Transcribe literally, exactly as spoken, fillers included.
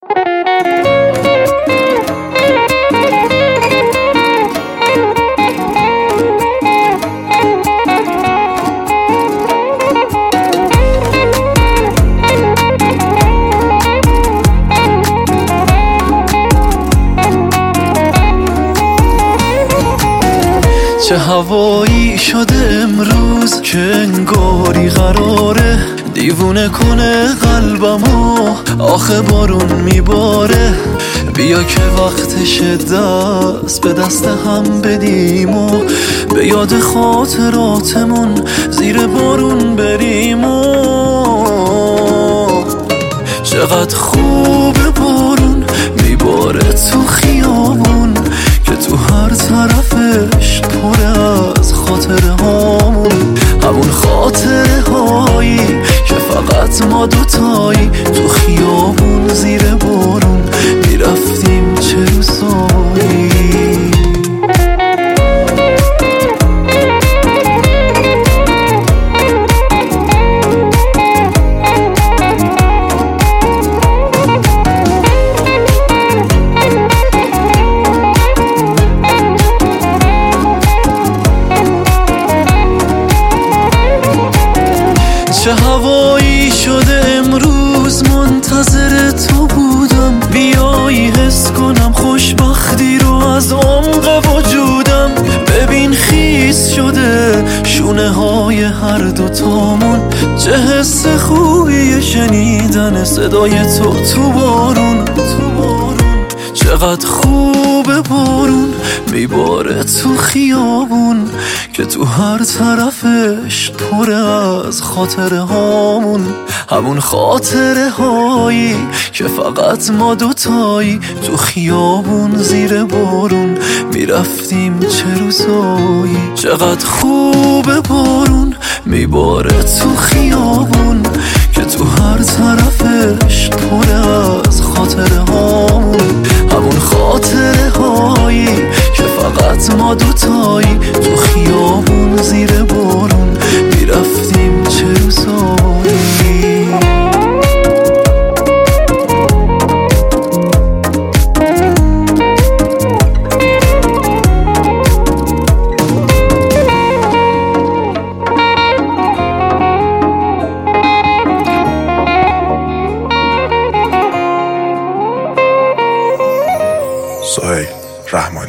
چه هوایی شده امروز که انگاری قراره دیوونه کنه قلبمو، آخه بارون میباره. بیا که وقتش دست به دست هم بدیم و به یاد خاطراتمون زیر بارون بریم و چقدر خوبه بارون میباره تو خیابون که تو هر طرفش پر از خاطره هامون، همون خاطره هایی که فقط ما دوتایی تو خیابون زیر بارون میرفتیم چه روزایی. چه هوایی شده امروز منتظر تو بودم، بیایی حس کنم خوشبختی رو از عمق وجودم. ببین خیس شده شونه های هر دوتامون، چه حس خوبیه شنیدن صدای تو تو بارون. چقدر خوبه بارون میباره تو خیابون که تو هر طرفش پر از خاطره هامون، همون خاطره هایی که فقط ما دوتایی تو خیابون زیر بارون میرفتیم چه روزایی. چقدر خوبه بارون میباره تو خیابون که تو هر طرفش پر از خاطره هامون، همون خاطره هایی که فقط ما دوتایی تو خیابون زیر بارون میرفتیم چه روزایی. سهیل رحمانی.